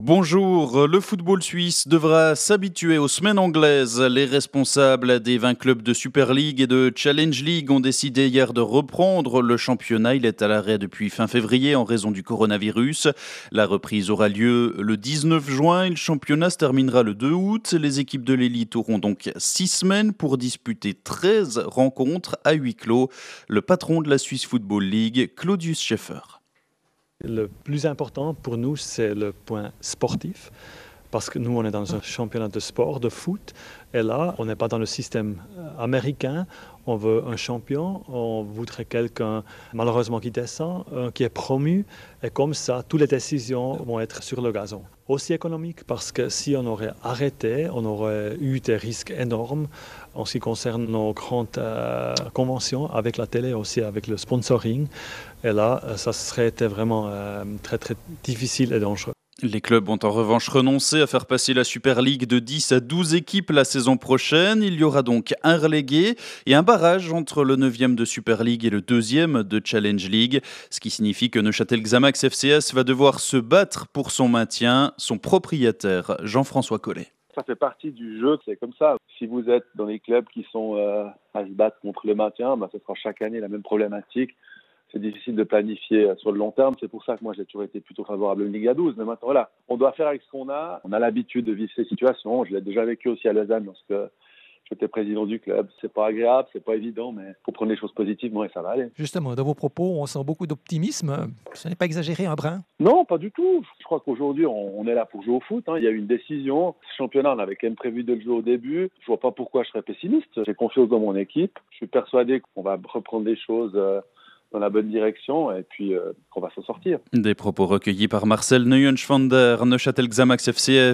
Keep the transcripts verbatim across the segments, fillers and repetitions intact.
Bonjour, le football suisse devra s'habituer aux semaines anglaises. Les responsables des vingt clubs de Super League et de Challenge League ont décidé hier de reprendre le championnat. Il est à l'arrêt depuis fin février en raison du coronavirus. La reprise aura lieu le dix-neuf juin et le championnat se terminera le deux août. Les équipes de l'élite auront donc six semaines pour disputer treize rencontres à huis clos. Le patron de la Swiss Football League, Claudius Schäfer. Le plus important pour nous, c'est le point sportif, parce que nous, on est dans un championnat de sport, de foot, et là, on n'est pas dans le système américain. On veut un champion, on voudrait quelqu'un, malheureusement, qui descend, euh, qui est promu, et comme ça, toutes les décisions vont être sur le gazon. Aussi économique, parce que si on aurait arrêté, on aurait eu des risques énormes en ce qui concerne nos grandes euh, conventions avec la télé, aussi avec le sponsoring. Et là, ça serait été vraiment euh, très, très difficile et dangereux. Les clubs ont en revanche renoncé à faire passer la Super League de dix à douze équipes la saison prochaine. Il y aura donc un relégué et un barrage entre le neuvième de Super League et le deuxième de Challenge League, ce qui signifie que Neuchâtel Xamax F C S va devoir se battre pour son maintien. Son propriétaire, Jean-François Collet. Ça fait partie du jeu, c'est comme ça. Si vous êtes dans les clubs qui sont euh, à se battre contre le maintien, bah, ce sera chaque année la même problématique. C'est difficile de planifier sur le long terme. C'est pour ça que moi, j'ai toujours été plutôt favorable à une Ligue à douze. Mais maintenant, voilà, on doit faire avec ce qu'on a. On a l'habitude de vivre ces situations. Je l'ai déjà vécu aussi à Lausanne lorsque j'étais président du club. C'est pas agréable, c'est pas évident, mais il faut prendre les choses positivement et ça va aller. Justement, dans vos propos, on sent beaucoup d'optimisme. Ce n'est pas exagéré, un brin? Non, pas du tout. Je crois qu'aujourd'hui, on est là pour jouer au foot. Hein. Il y a eu une décision. Ce championnat, on avait quand même prévu de le jouer au début. Je vois pas pourquoi je serais pessimiste. J'ai confiance dans mon équipe. Je suis persuadé qu'on va reprendre les choses euh, dans la bonne direction et puis euh, qu'on va s'en sortir. Des propos recueillis par Marcel Neuenschwander. Neuchâtel Xamax F C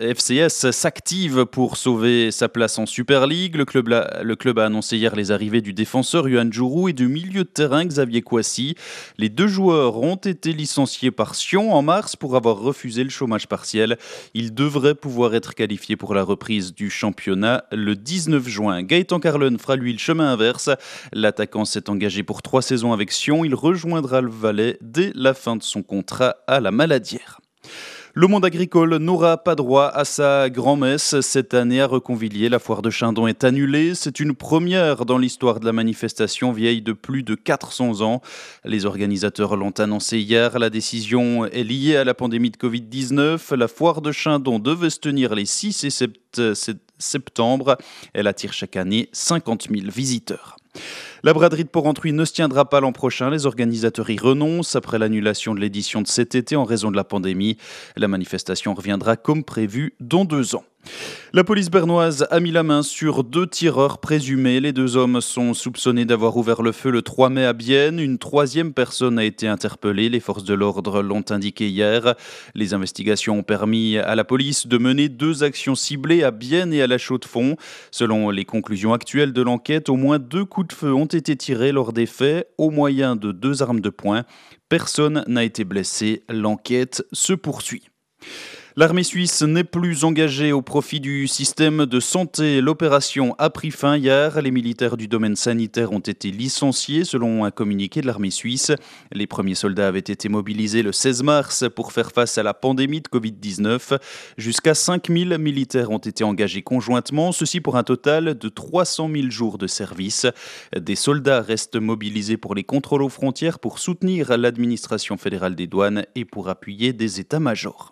S s'active pour sauver sa place en Super League. Le club, la, le club a annoncé hier les arrivées du défenseur Yuan Juru et du milieu de terrain Xavier Kouassi. Les deux joueurs ont été licenciés par Sion en mars pour avoir refusé le chômage partiel. Ils devraient pouvoir être qualifiés pour la reprise du championnat le dix-neuf juin. Gaëtan Carlon fera lui le chemin inverse. L'attaquant s'est engagé pour trois saisons avec Sion. Il rejoindra le Valais dès la fin de son contrat à la Maladière. Le monde agricole n'aura pas droit à sa grand-messe cette année à Reconvilliers. La foire de Chindon est annulée. C'est une première dans l'histoire de la manifestation vieille de plus de quatre cents ans. Les organisateurs l'ont annoncé hier. La décision est liée à la pandémie de covid dix-neuf. La foire de Chindon devait se tenir les six et sept septembre. Elle attire chaque année cinquante mille visiteurs. La braderie de Porrentruy ne se tiendra pas l'an prochain. Les organisateurs y renoncent après l'annulation de l'édition de cet été en raison de la pandémie. La manifestation reviendra comme prévu dans deux ans. La police bernoise a mis la main sur deux tireurs présumés. Les deux hommes sont soupçonnés d'avoir ouvert le feu le trois mai à Bienne. Une troisième personne a été interpellée. Les forces de l'ordre l'ont indiqué hier. Les investigations ont permis à la police de mener deux actions ciblées à Bienne et à la Chaux-de-Fonds. Selon les conclusions actuelles de l'enquête, au moins deux coups de feu ont été tirés lors des faits au moyen de deux armes de poing. Personne n'a été blessé. L'enquête se poursuit. L'armée suisse n'est plus engagée au profit du système de santé. L'opération a pris fin hier. Les militaires du domaine sanitaire ont été licenciés selon un communiqué de l'armée suisse. Les premiers soldats avaient été mobilisés le seize mars pour faire face à la pandémie de covid dix-neuf. Jusqu'à cinq mille militaires ont été engagés conjointement, ceci pour un total de trois cent mille jours de service. Des soldats restent mobilisés pour les contrôles aux frontières, pour soutenir l'administration fédérale des douanes et pour appuyer des états-majors.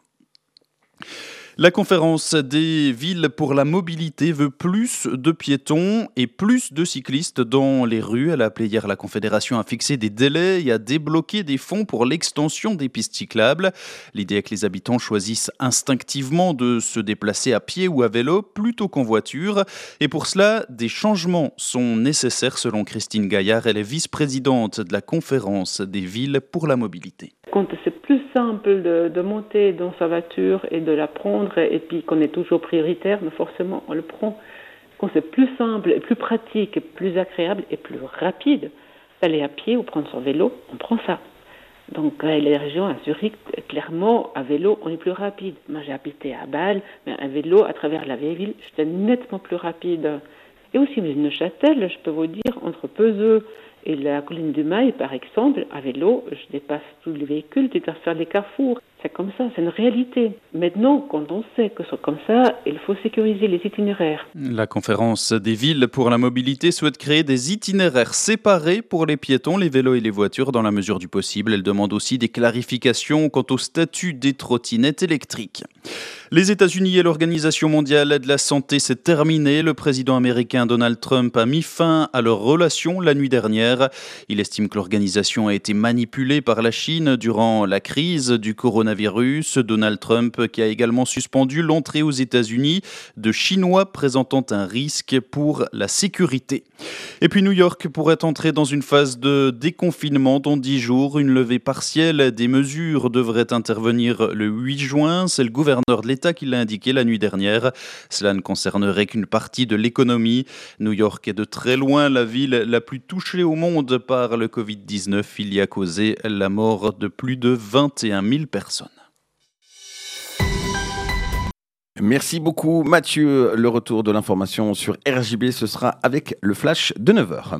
La conférence des villes pour la mobilité veut plus de piétons et plus de cyclistes dans les rues. Elle a appelé hier la Confédération à fixer des délais et à débloquer des fonds pour l'extension des pistes cyclables. L'idée est que les habitants choisissent instinctivement de se déplacer à pied ou à vélo plutôt qu'en voiture. Et pour cela, des changements sont nécessaires selon Christine Gaillard. Elle est vice-présidente de la Conférence des villes pour la mobilité. Quand c'est plus simple de, de monter dans sa voiture et de la prendre, et puis qu'on est toujours prioritaire, mais forcément on le prend. Quand c'est plus simple, et plus pratique, et plus agréable et plus rapide, aller à pied ou prendre son vélo, on prend ça. Donc les régions à Zurich, clairement, à vélo, on est plus rapide. Moi j'ai habité à Bâle, mais à vélo, à travers la vieille ville, j'étais nettement plus rapide. Et aussi Neuchâtel, je peux vous dire, entre Peseux et la colline du Mail, par exemple, à vélo, je dépasse tous les véhicules, tu dois faire des carrefours. C'est comme ça, c'est une réalité. Maintenant, quand on sait que c'est comme ça, il faut sécuriser les itinéraires. La conférence des villes pour la mobilité souhaite créer des itinéraires séparés pour les piétons, les vélos et les voitures dans la mesure du possible. Elle demande aussi des clarifications quant au statut des trottinettes électriques. Les États-Unis et l'Organisation mondiale de la santé, c'est terminé. Le président américain Donald Trump a mis fin à leurs relations la nuit dernière. Il estime que l'organisation a été manipulée par la Chine durant la crise du coronavirus. Donald Trump qui a également suspendu l'entrée aux États-Unis de Chinois présentant un risque pour la sécurité. Et puis New York pourrait entrer dans une phase de déconfinement dans dix jours. Une levée partielle des mesures devrait intervenir le huit juin. C'est le gouverneur de l'État qui l'a indiqué la nuit dernière. Cela ne concernerait qu'une partie de l'économie. New York est de très loin la ville la plus touchée au monde par le covid dix-neuf. Il y a causé la mort de plus de vingt et un mille personnes. Merci beaucoup Mathieu. Le retour de l'information sur R J B, ce sera avec le flash de neuf heures.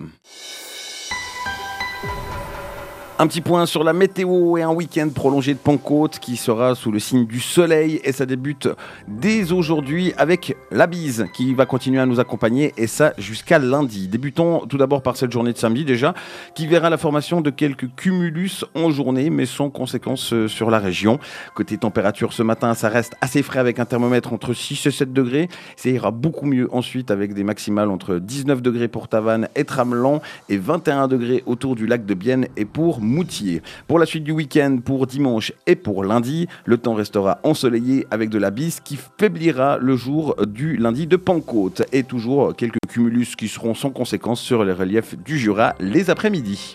Un petit point sur la météo et un week-end prolongé de Pentecôte qui sera sous le signe du soleil et ça débute dès aujourd'hui avec la bise qui va continuer à nous accompagner et ça jusqu'à lundi. Débutons tout d'abord par cette journée de samedi déjà qui verra la formation de quelques cumulus en journée mais sans conséquence sur la région. Côté température ce matin ça reste assez frais avec un thermomètre entre six et sept degrés. Ça ira beaucoup mieux ensuite avec des maximales entre dix-neuf degrés pour Tavannes et Tramelan et vingt et un degrés autour du lac de Bienne et pour Moutier. Pour la suite du week-end, pour dimanche et pour lundi, le temps restera ensoleillé avec de la bise qui faiblira le jour du lundi de Pentecôte et toujours quelques cumulus qui seront sans conséquence sur les reliefs du Jura les après-midi.